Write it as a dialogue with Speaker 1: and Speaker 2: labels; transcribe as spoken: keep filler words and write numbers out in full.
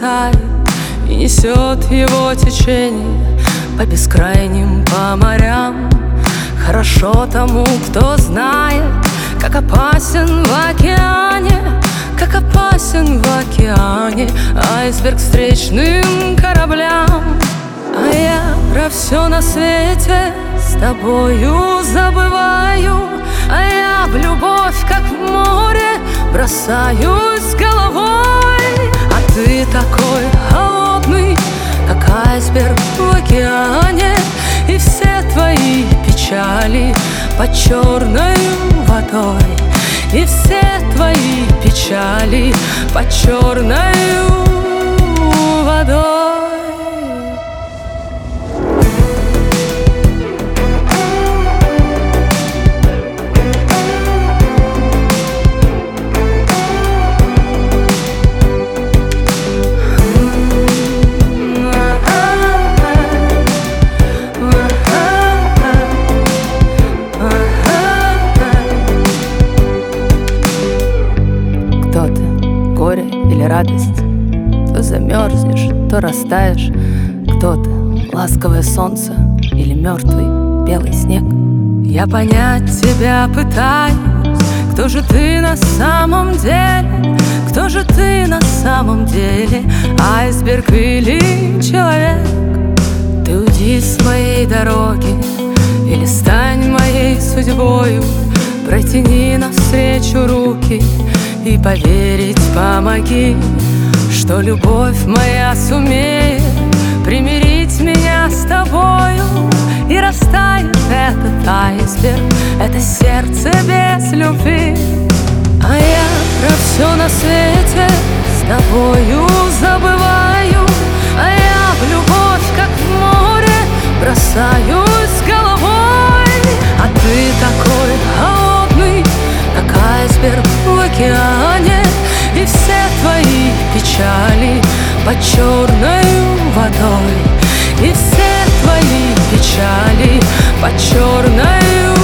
Speaker 1: улетает и несет его течение по бескрайним, по морям. Хорошо тому, кто знает, как опасен в океане, как опасен в океане айсберг встречным кораблям. А я про все на свете с тобою забываю, а я в любовь, как в море, бросаюсь головой. А ты такой холодный, как айсберг в океане, и все твои печали под черной водой, и все твои печали под черной водой. Горе или радость, то замерзнешь, то растаешь. Кто-то ласковое солнце или мертвый белый снег. Я понять тебя пытаюсь, кто же ты на самом деле, кто же ты на самом деле, айсберг или человек? Ты уйди с моей дороги или стань моей судьбою, протяни навстречу руки и поверить помоги, что любовь моя сумеет примирить меня с тобою, и растает этот айсберг, это сердце без любви. А я про все на свете с тобою забываю, а я в любовь, как в море, бросаюсь головой. А ты такой холодный, как айсберг в океане, и все твои печали под черной водой, и все твои печали под черной